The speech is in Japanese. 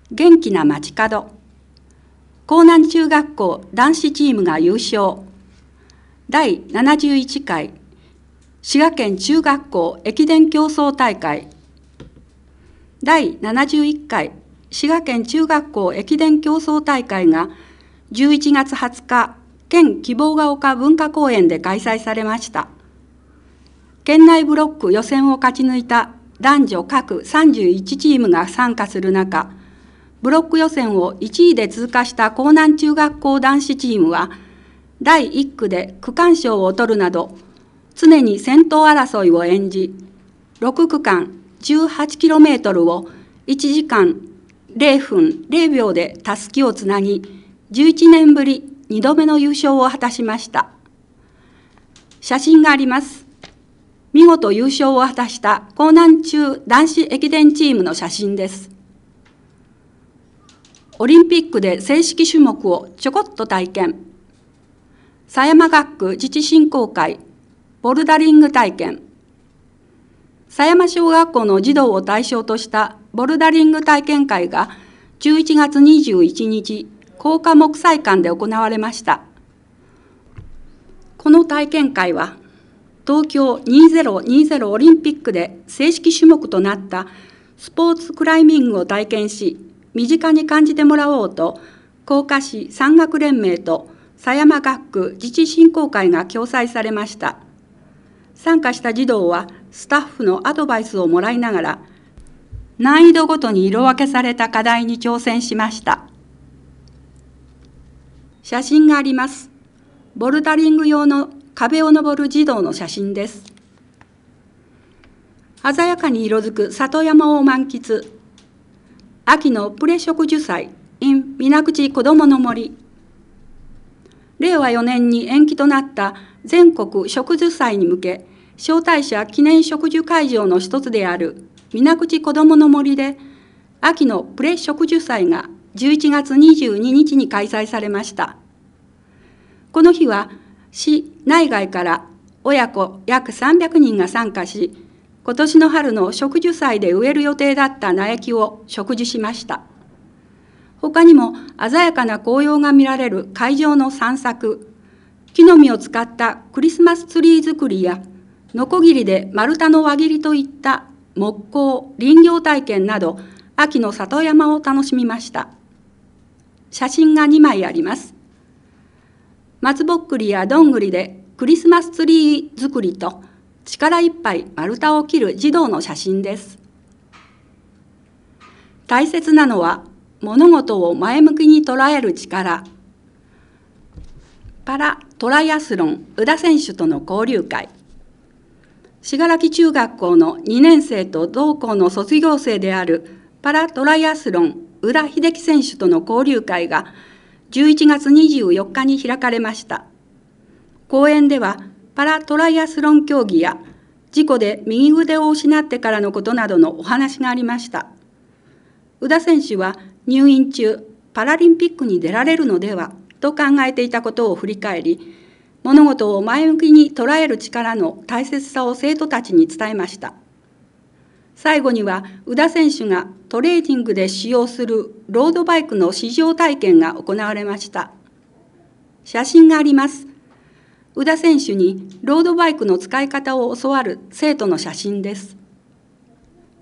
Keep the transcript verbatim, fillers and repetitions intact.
元気な街角。江南中学校男子チームが優勝。だいななじゅういっかい滋賀県中学校駅伝競争大会。だいななじゅういっかい滋賀県中学校駅伝競争大会がじゅういちがつはつか、県希望ヶ丘文化公園で開催されました。県内ブロック予選を勝ち抜いた男女各さんじゅういちチームが参加する中、ブロック予選をいちいで通過した江南中学校男子チームは、だいいっくで区間賞を取るなど、常に先頭争いを演じ、ろくくかんじゅうはちキロメートルをいちじかんれいふんれいびょうでたすきをつなぎ、じゅういちねんぶりにどめの優勝を果たしました。写真があります。見事優勝を果たした江南中男子駅伝チームの写真です。オリンピックで正式種目をちょこっと体験。狭山学区自治振興会ボルダリング体験。狭山小学校の児童を対象としたボルダリング体験会がじゅういちがつにじゅういちにち、高架木材館で行われました。この体験会は、東京にせんにじゅうオリンピックで正式種目となったスポーツクライミングを体験し、身近に感じてもらおうと、甲賀市山岳連盟と狭山学区自治振興会が共催されました。参加した児童はスタッフのアドバイスをもらいながら、難易度ごとに色分けされた課題に挑戦しました。写真があります。ボルダリング用の壁を登る児童の写真です。鮮やかに色づく里山を満喫。秋のプレ植樹祭 in 水口こどもの森。れいわよねんに延期となった全国植樹祭に向け、招待者記念植樹会場の一つである水口こどもの森で、秋のプレ植樹祭がじゅういちがつにじゅうににちに開催されました。この日は、市内外から親子約さんびゃくにんが参加し、今年の春の植樹祭で植える予定だった苗木を植樹しました。他にも鮮やかな紅葉が見られる会場の散策、木の実を使ったクリスマスツリー作りや、ノコギリで丸太の輪切りといった木工、林業体験など、秋の里山を楽しみました。写真がにまいあります。松ぼっくりやどんぐりでクリスマスツリー作りと力いっぱい丸太を切る児童の写真です。大切なのは物事を前向きに捉える力。パラトライアスロン宇田選手との交流会。信楽中学校のにねんせいと同校の卒業生であるパラトライアスロン宇田秀樹選手との交流会がじゅういちがつにじゅうよっかに開かれました。講演ではパラトライアスロン競技や事故で右腕を失ってからのことなどのお話がありました。宇田選手は入院中、パラリンピックに出られるのではと考えていたことを振り返り、物事を前向きに捉える力の大切さを生徒たちに伝えました。最後には宇田選手がトレーニングで使用するロードバイクの試乗体験が行われました。写真があります。宇田選手にロードバイクの使い方を教わる生徒の写真です。